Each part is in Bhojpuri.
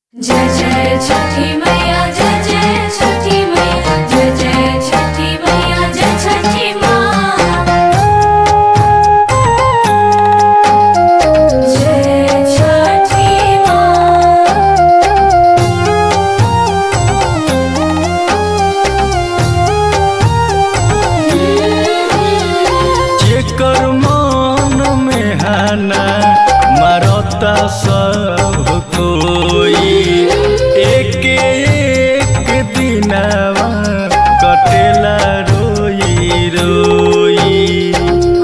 जय जय छठी मैया जय जय छठी मैया जय जय छठी मैया जय छठी माँ जय छठी माँ। जेकर मन में हाना मारता सब कोई एक एक दिनवा कटेला रोई रोई।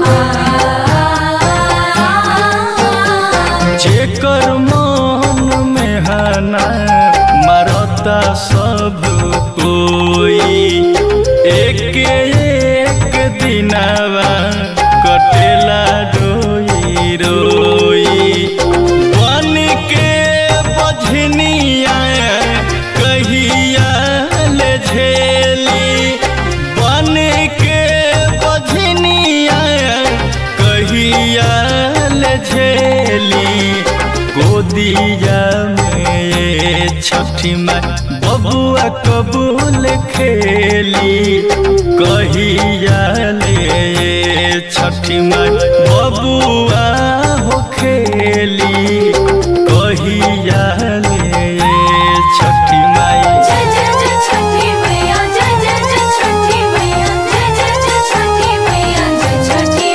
जेकर मन में हाना मारता सब कोई एक एक दिनवा कटेला रोई रोई। बन के बझनिया कहिया ले झेली, बन के बझनिया कहिया ले झेली। गोदिया में छठी माँ बबुआ कबूल खेली, कहिया ले छठी माँ बबुआ हो खेली, कहिया ले छठी माई। जय जय जय छठी मैया जय जय जय छठी मैया जय जय जय छठी मैया जय छठी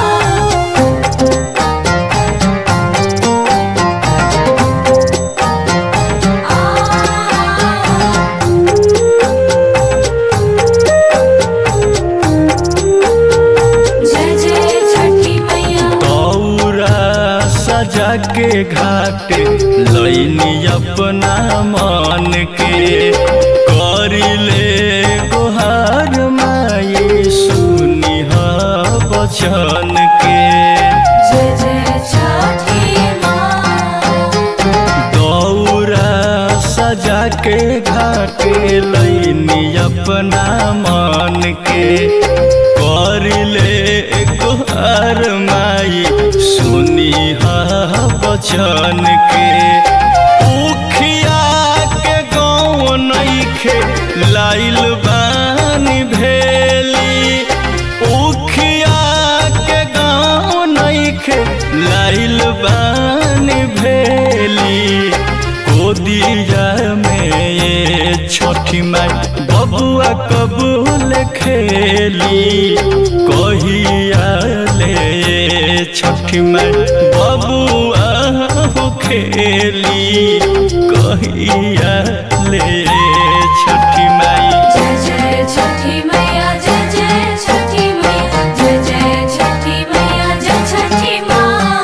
माँ। जय जय छठी मैया। दौरा सजा के घाट लैनी अपना मन के, करिले गुहार माई सुनी बचन के। जय जय छठी माँ। दौरा सजा के घाट लैनी अपना मन के, करिले गुहार माई सुनी बचन के। उखिया के गाँव नइखे लाइल बानी भेली, उखिया के गाँव नइखे लाइल बानी भेली। गोदिया में छठी माई बबुआ कबूल खेली, कहिया ले छठी माई बबुआ हो खेली, कहिया ले छठी माई। जय जय छठी मैया जय जय छठी मैया जय जय छठी मैया जय छठी माँ।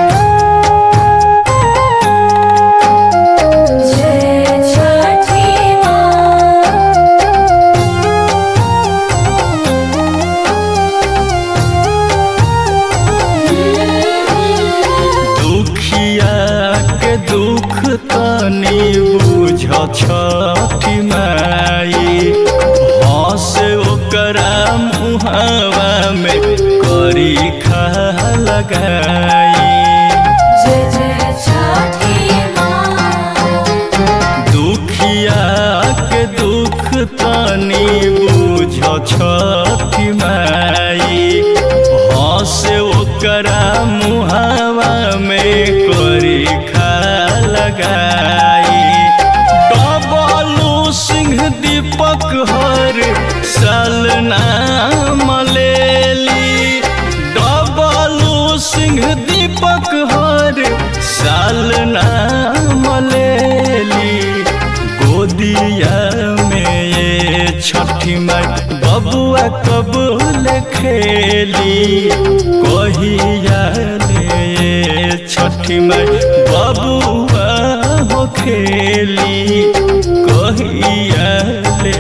जय छठी माँ। दुखिया के दुख तनी बुझ छठी माई, हंस ओकरा मुहावा में करी खा लगाई। जय जय छठी माँ। दुखिया के दुख तनी बुझ छठी माई, हंस ओकरा मुहावा में करी खा लगाई। डबलू सिंह दीपक हर साल नाम लेली, डबलू सिंह दीपक हर साल नाम लेली। गोदिया में छठी माई बबुआ कबूल खेली, कहिया ले छठी माई बबुआ हो खेली, कहिया ले